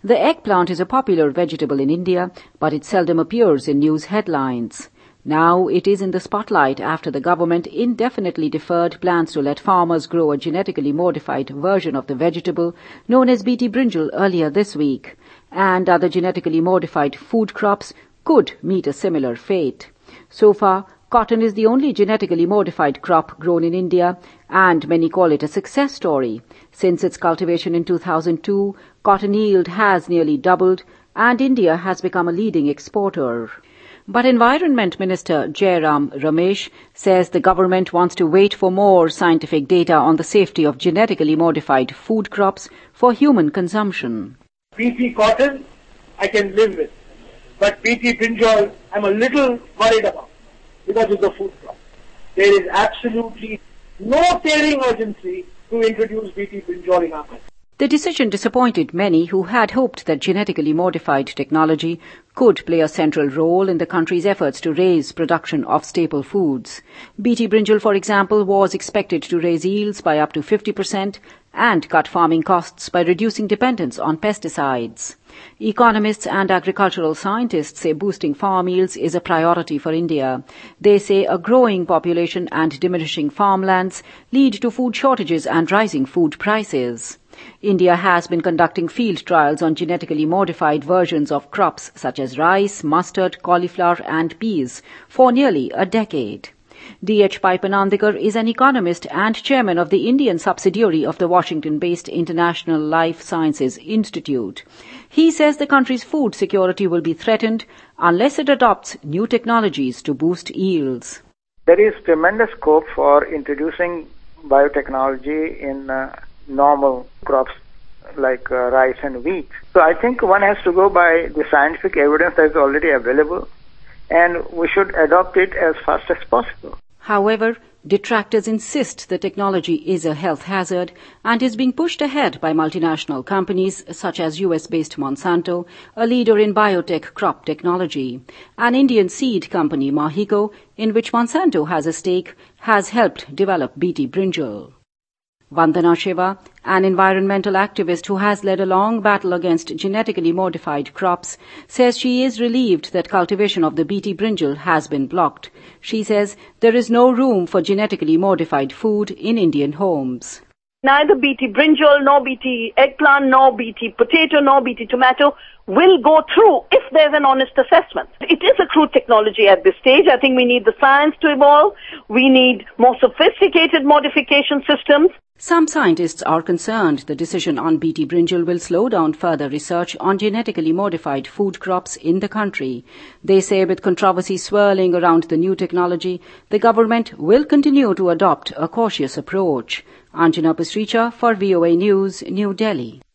The eggplant is a popular vegetable in India, but it seldom appears in news headlines. Now it is in the spotlight after the government indefinitely deferred plans to let farmers grow a genetically modified version of the vegetable known as BT brinjal earlier this week, and other genetically modified food crops could meet a similar fate. So far, cotton is the only genetically modified crop grown in India, and many call it a success story. Since its cultivation in 2002, cotton yield has nearly doubled, and India has become a leading exporter. But Environment Minister Jairam Ramesh says the government wants to wait for more scientific data on the safety of genetically modified food crops for human consumption. BT cotton, I can live with. But BT brinjal, I'm a little worried about because it's a food crop. There is absolutely no tearing urgency to introduce BT brinjal in our country. The decision disappointed many who had hoped that genetically modified technology could play a central role in the country's efforts to raise production of staple foods. BT brinjal, for example, was expected to raise yields by up to 50% and cut farming costs by reducing dependence on pesticides. Economists and agricultural scientists say boosting farm yields is a priority for India. They say a growing population and diminishing farmlands lead to food shortages and rising food prices. India has been conducting field trials on genetically modified versions of crops such as rice, mustard, cauliflower and peas for nearly a decade. D.H. Paipanandikar is an economist and chairman of the Indian subsidiary of the Washington-based International Life Sciences Institute. He says the country's food security will be threatened unless it adopts new technologies to boost yields. There is tremendous scope for introducing biotechnology in normal crops like rice and wheat. So I think one has to go by the scientific evidence that is already available, and we should adopt it as fast as possible. However, detractors insist the technology is a health hazard and is being pushed ahead by multinational companies such as US-based Monsanto, a leader in biotech crop technology. An Indian seed company, Mahiko, in which Monsanto has a stake, has helped develop BT brinjal. Vandana Shiva, an environmental activist who has led a long battle against genetically modified crops, says she is relieved that cultivation of the BT brinjal has been blocked. She says there is no room for genetically modified food in Indian homes. Neither BT brinjal, nor BT eggplant, nor BT potato, nor BT tomato will go through if there's an honest assessment. It is a crude technology at this stage. I think we need the science to evolve. We need more sophisticated modification systems. Some scientists are concerned the decision on BT brinjal will slow down further research on genetically modified food crops in the country. They say with controversy swirling around the new technology, the government will continue to adopt a cautious approach. Anjana Pasricha for VOA News, New Delhi.